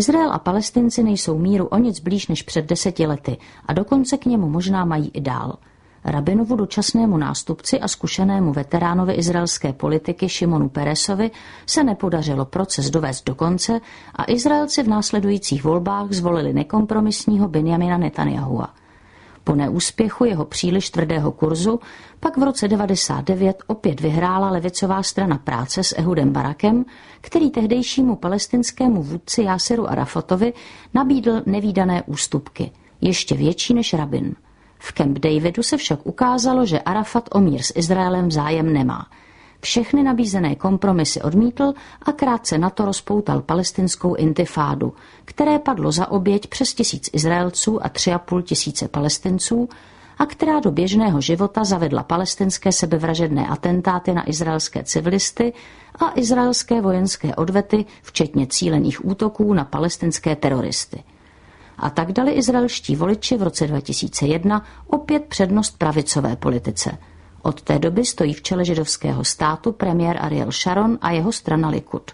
Izrael a Palestinci nejsou míru o nic blíž než před 10 lety a dokonce k němu možná mají i dál. Rabinovu dočasnému nástupci a zkušenému veteránovi izraelské politiky Šimonu Peresovi se nepodařilo proces dovést do konce a Izraelci v následujících volbách zvolili nekompromisního Benjamina Netanyahua. Po neúspěchu jeho příliš tvrdého kurzu pak v roce 1999 opět vyhrála levicová strana práce s Ehudem Barakem, který tehdejšímu palestinskému vůdci Jásiru Arafatovi nabídl nevídané ústupky, ještě větší než Rabin. V Camp Davidu se však ukázalo, že Arafat o mír s Izraelem zájem nemá. Všechny nabízené kompromisy odmítl a krátce na to rozpoutal palestinskou intifádu, které padlo za oběť přes 1000 Izraelců a 3,5 tisíce Palestinců a která do běžného života zavedla palestinské sebevražedné atentáty na izraelské civilisty a izraelské vojenské odvety, včetně cílených útoků na palestinské teroristy. A tak dali izraelští voliči v roce 2001 opět přednost pravicové politice. Od té doby stojí v čele židovského státu premiér Ariel Sharon a jeho strana Likud.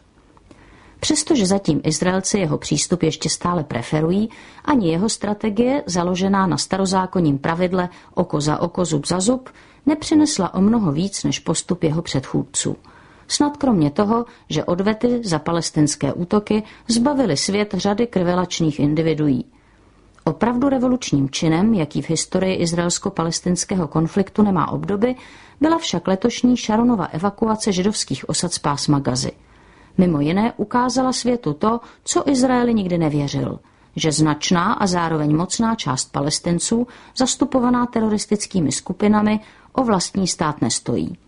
Přestože zatím Izraelci jeho přístup ještě stále preferují, ani jeho strategie, založená na starozákonním pravidle oko za oko, zub za zub, nepřinesla o mnoho víc než postup jeho předchůdců. Snad kromě toho, že odvety za palestinské útoky zbavily svět řady krvelačných individuí. Opravdu revolučním činem, jaký v historii izraelsko-palestinského konfliktu nemá obdoby, byla však letošní Sharonova evakuace židovských osad z pásma Gazy. Mimo jiné ukázala světu to, co Izraeli nikdy nevěřil, že značná a zároveň mocná část Palestinců, zastupovaná teroristickými skupinami, o vlastní stát nestojí.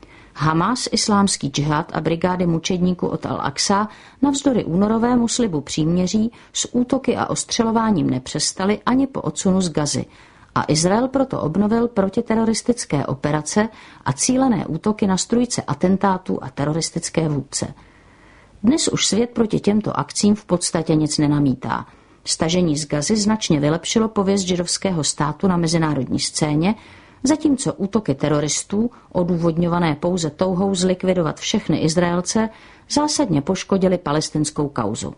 Hamas, islámský džihad a brigády mučedníků od Al-Aqsa navzdory únorovému slibu příměří s útoky a ostřelováním nepřestali ani po odsunu z Gazy a Izrael proto obnovil protiteroristické operace a cílené útoky na strůjce atentátů a teroristické vůdce. Dnes už svět proti těmto akcím v podstatě nic nenamítá. Stažení z Gazy značně vylepšilo pověst židovského státu na mezinárodní scéně, zatímco útoky teroristů, odůvodňované pouze touhou zlikvidovat všechny Izraelce, zásadně poškodily palestinskou kauzu.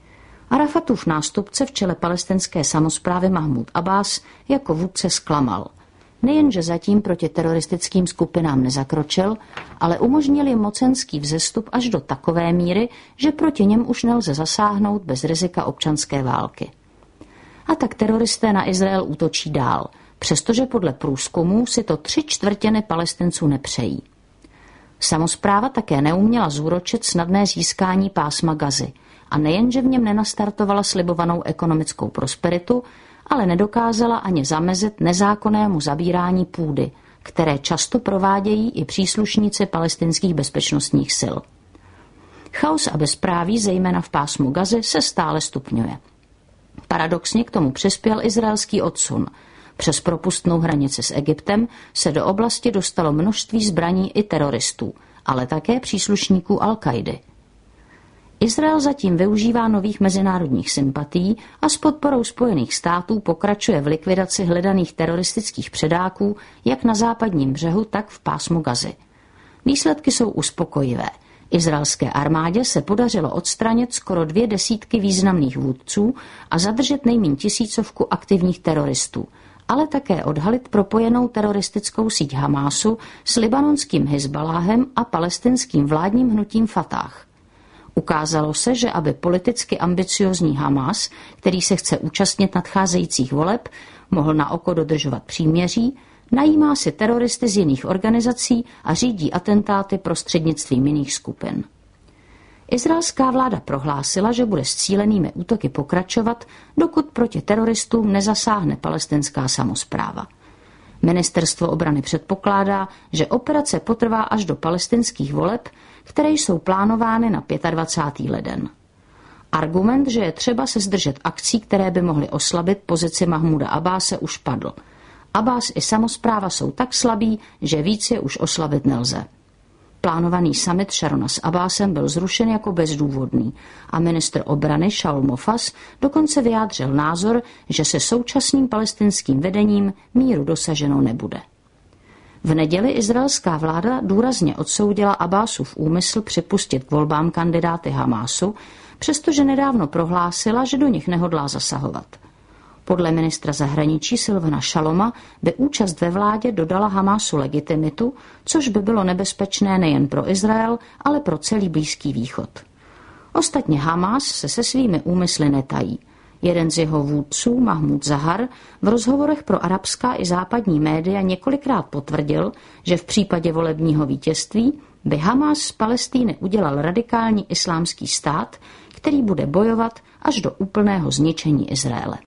Arafatův nástupce v čele palestinské samosprávy Mahmud Abbas jako vůdce zklamal. Nejenže zatím proti teroristickým skupinám nezakročil, ale umožnil jim mocenský vzestup až do takové míry, že proti něm už nelze zasáhnout bez rizika občanské války. A tak teroristé na Izrael útočí dál, přestože podle průzkumů si to 3/4 Palestinců nepřejí. Samospráva také neuměla zúročit snadné získání pásma Gazy a nejenže v něm nenastartovala slibovanou ekonomickou prosperitu, ale nedokázala ani zamezit nezákonnému zabírání půdy, které často provádějí i příslušníci palestinských bezpečnostních sil. Chaos a bezpráví, zejména v pásmu Gazy, se stále stupňuje. Paradoxně k tomu přispěl izraelský odsun. Přes propustnou hranici s Egyptem se do oblasti dostalo množství zbraní i teroristů, ale také příslušníků Al-Kaidy. Izrael zatím využívá nových mezinárodních sympatií a s podporou Spojených států pokračuje v likvidaci hledaných teroristických předáků jak na západním břehu, tak v pásmu Gazy. Výsledky jsou uspokojivé. Izraelské armádě se podařilo odstranit skoro 200 významných vůdců a zadržet nejméně 1000 aktivních teroristů, ale také odhalit propojenou teroristickou síť Hamásu s libanonským Hizbaláhem a palestinským vládním hnutím Fatah. Ukázalo se, že aby politicky ambiciozní Hamás, který se chce účastnit nadcházejících voleb, mohl na oko dodržovat příměří, najímá si teroristy z jiných organizací a řídí atentáty prostřednictvím jiných skupin. Izraelská vláda prohlásila, že bude s cílenými útoky pokračovat, dokud proti teroristům nezasáhne palestinská samospráva. Ministerstvo obrany předpokládá, že operace potrvá až do palestinských voleb, které jsou plánovány na 25. leden. Argument, že je třeba se zdržet akcí, které by mohly oslabit pozici Mahmuda Abbase, už padl. Abbas i samospráva jsou tak slabí, že víc je už oslabit nelze. Plánovaný summit Sharona s Abbasem byl zrušen jako bezdůvodný a ministr obrany Shaul Mofaz dokonce vyjádřil názor, že se současným palestinským vedením míru dosaženo nebude. V neděli izraelská vláda důrazně odsoudila Abbasův úmysl připustit k volbám kandidáty Hamásu, přestože nedávno prohlásila, že do nich nehodlá zasahovat. Podle ministra zahraničí Silvana Šaloma by účast ve vládě dodala Hamásu legitimitu, což by bylo nebezpečné nejen pro Izrael, ale pro celý Blízký východ. Ostatně Hamás se svými úmysly netají. Jeden z jeho vůdců, Mahmud Zahar, v rozhovorech pro arabská i západní média několikrát potvrdil, že v případě volebního vítězství by Hamás z Palestiny udělal radikální islámský stát, který bude bojovat až do úplného zničení Izraele.